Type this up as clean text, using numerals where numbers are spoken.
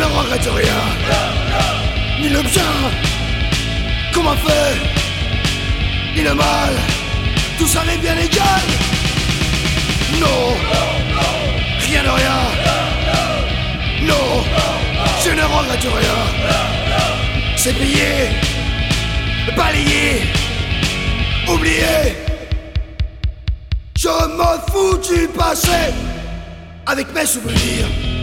ne regrette rien, ni le bien qu'on m'a fait, ni le mal, tout ça m'est bien égal. Non, rien de rien. Non, je ne regrette rien. C'est payé, balayé, oublié. Je me fous du passé avec mes souvenirs.